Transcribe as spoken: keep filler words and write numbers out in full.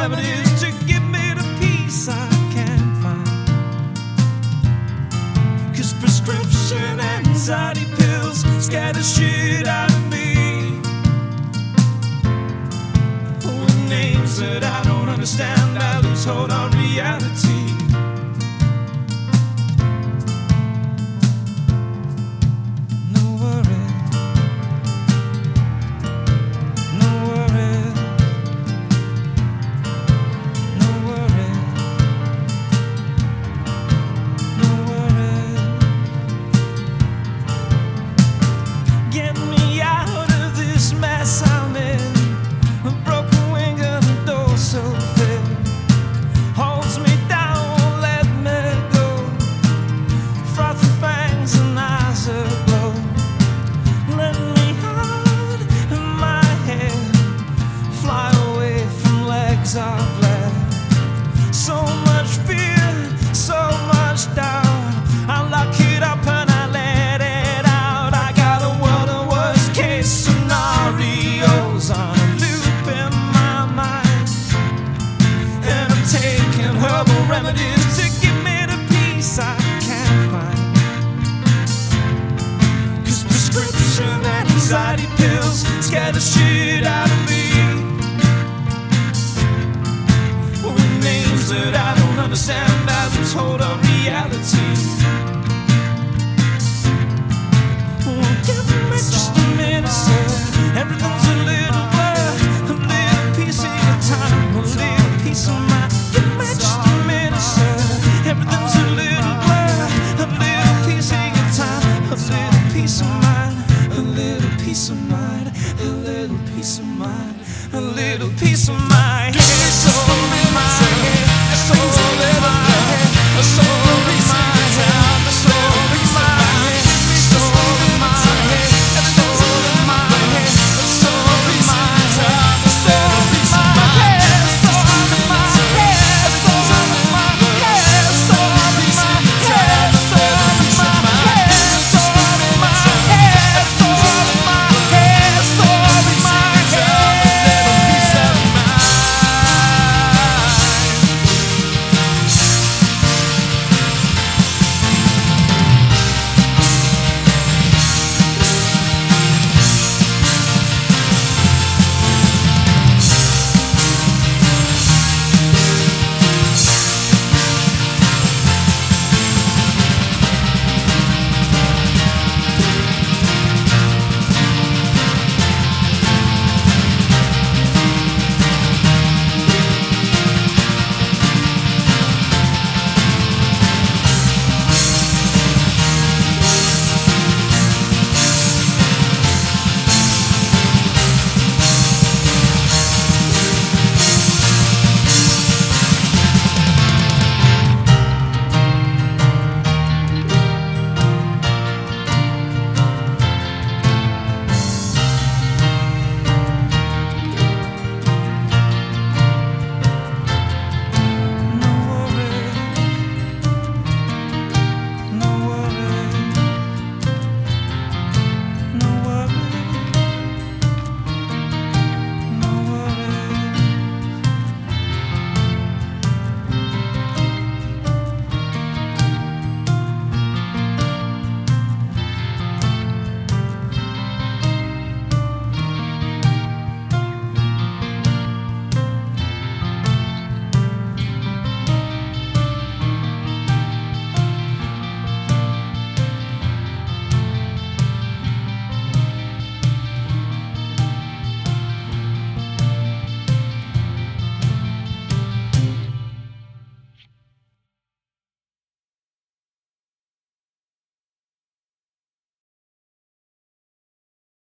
remedies to give me the peace I can't find. 'Cause prescription anxiety pills scare the shit out of me. With names that I don't understand, I lose hold on reality. I've led so much fear, so much doubt. I lock it up and I let it out. I got a world of worst case scenarios on a loop in my mind, and I'm taking herbal remedies to give me the peace I can't find. 'Cause prescription anxiety pills scare the shit out of me. That I don't understand, I lose hold of reality. Oh, give me just a minute, sir. Everything's a little blur. A little piece of your time, a little piece of mine. Give me just a minute, sir. Everything's a little blur. A little piece of your time, a little piece of mine. A little piece of mine, a little piece of mine, a little piece of mine.